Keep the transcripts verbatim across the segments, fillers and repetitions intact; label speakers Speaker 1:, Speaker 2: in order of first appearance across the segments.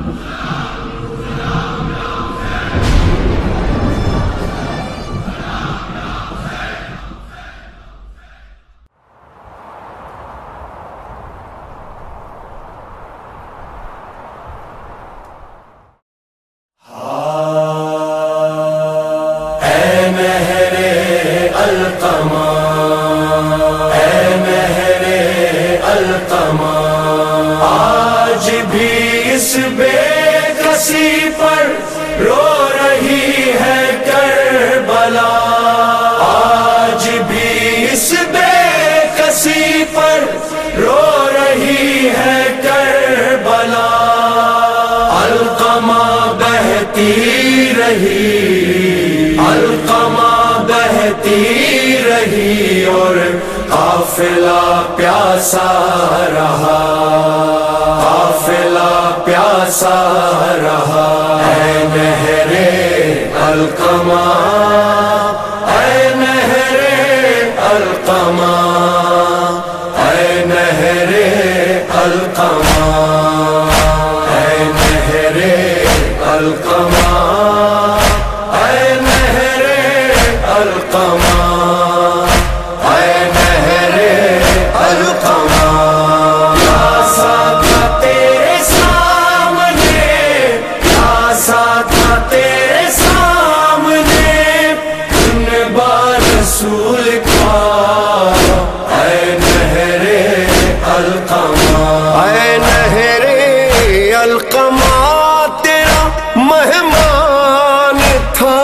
Speaker 1: آج بھی اس بے کسی پر رو رہی ہے کربلا، آج بھی اس بے کسی پر رو رہی ہے کربلا، علقمہ بہتی رہی، علقمہ بہتی رہی اور قافلہ پیاسا رہا، قافلہ پیاسا رہا۔ اے نہر علقمہ، اے نہر علقمہ، اے نہر علقمہ، اے نہر علقمہ، اے نہر علقمہ، اے نہر علقمہ۔ پیاسا تھا تیرے سامنے، پیاسا تھا تیرے سامنے، ان بار رسول کا، اے نہر علقمہ،
Speaker 2: اے نہر علقمہ تیرا مہمان تھا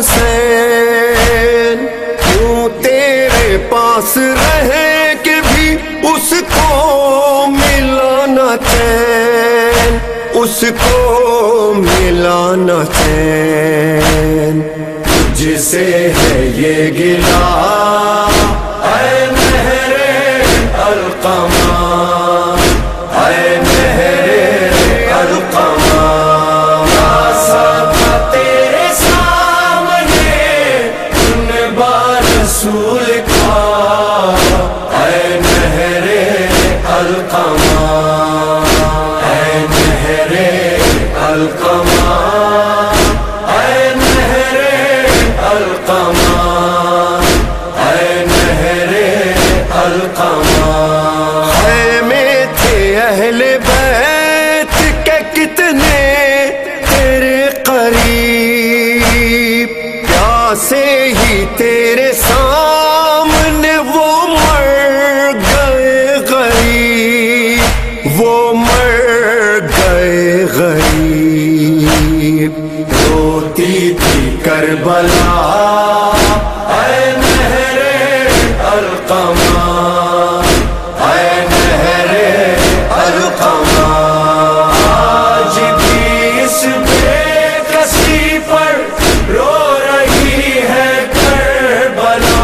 Speaker 2: حسین، کیوں تیرے پاس رہے کہ بھی اس کو ملا نہ چین، اس کو ملا نہ چین،
Speaker 1: تجھ سے ہے یہ گلہ، اے نہر علقمہ، اے نہر علقمہ۔ پیاسا تھا تیرے سامنے، ان بار رسول کا، اے نہر علقمہ، اے نہر علقمہ، اے نہر علقمہ، اے نہر علقمہ۔
Speaker 2: خیمے تھے اہل بیت کے کتنے تیرے قریب، پیاسے ہی تیرے سامنے وہ مر گئے غریب، وہ مر گئے غریب۔
Speaker 1: روتی تھی کربلا، اے نہر علقمہ، اے نہر علقمہ۔ آج بھی اس بے کسی پر رو رہی ہے کربلا،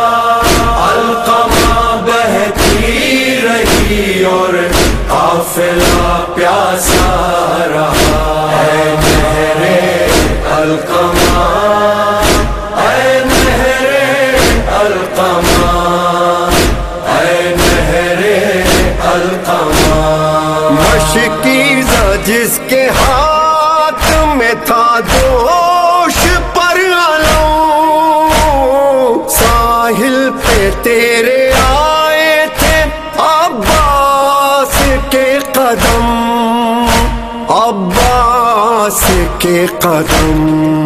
Speaker 1: علقمہ بہتی رہی اور قافلہ پیاسا رہا، اے نہر علقمہ، اے نہر علقمہ، اے نہر علقمہ۔
Speaker 2: مشکیزہ جس کے ہاتھ میں تھا دوش پر علم، ساحل پہ تیرے آئے تھے عباس کے قدم، عباس کے قدم۔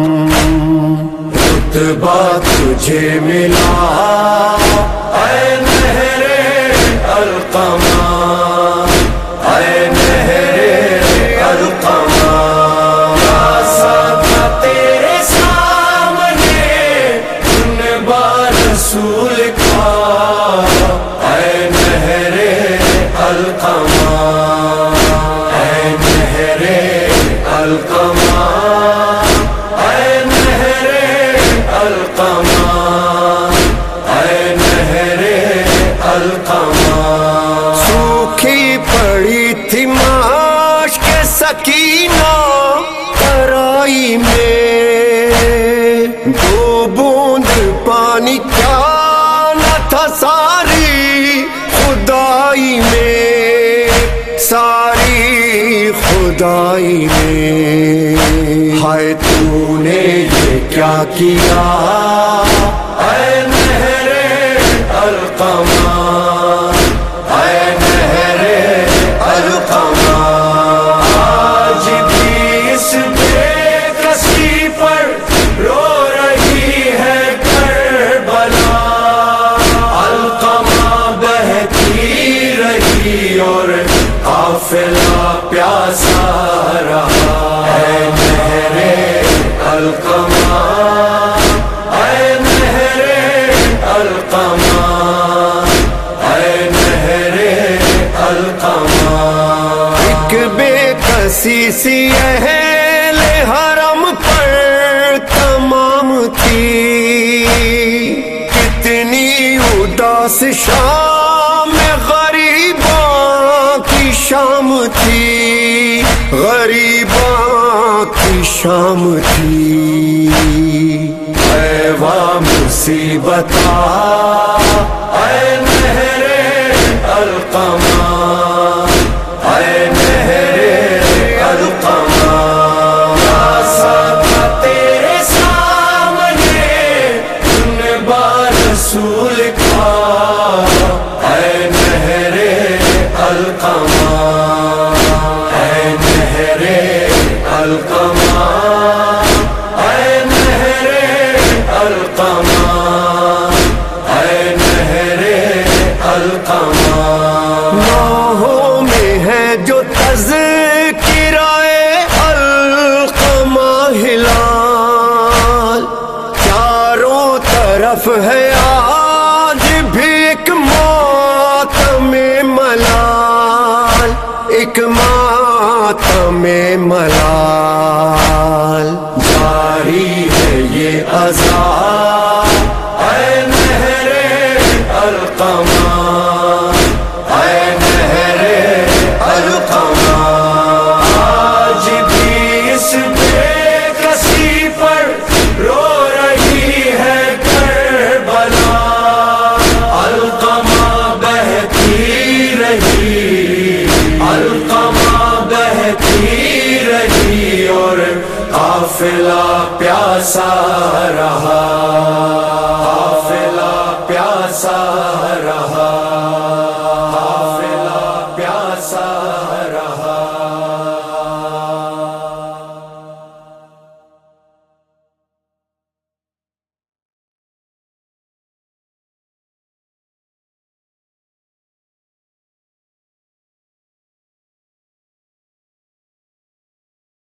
Speaker 1: رتبہ تجھے ملا، اے نہر علقمہ، اے نہر علقمہ۔ پیاسا تھا تیرے سامنے، ان بار رسول کا، اے نہر علقمہ، اے نہر علقمہ، اے نہر علقمہ، اے نہر علقمہ۔
Speaker 2: سوکھی پڑی تھی ماش کے سکینہ ترائی میں، دو بوند پانی کیا نہ تھا ساری خدائی میں، ساری خدائی میں۔ کیا کیا
Speaker 1: اے نہر القمہ، اے نہر القمہ، آج بھی اس بے کسی پر رو رہی ہے کربلا، القمہ بہتی رہی اور قافلہ پیاسا رہا، اے نہر القمہ، اے نہر القمہ، اے نہر القمہ۔
Speaker 2: ایک بے کسی سی اہل حرم پر تمام تھی، کتنی اداس شام غریباں کی شام تھی، غریباں کی شام تھی۔
Speaker 1: اے وا مصیبتاں، اے نہر القمہ، اے نہر القمہ، ایسا تھا تیرے سامنے ان بار رسول کا، اے نہر القمہ، اے نہر القمہ، اے نہر القمہ، اے نہر القمہ۔
Speaker 2: راہوں میں ہے جو تذکرہ القمہ ہلال، چاروں طرف ہے آج بھی ایک ماتم ملال، ایک ماتم ملال۔
Speaker 1: جاری ہے یہ عذاب، اے نہر القمہ، اے نہر القمہ، آج بھی اس بے کسی پر رو رہی ہے کربلا، القمہ بہتی رہی، القمہ بہتی رہی اور قافلہ پیاسا رہا۔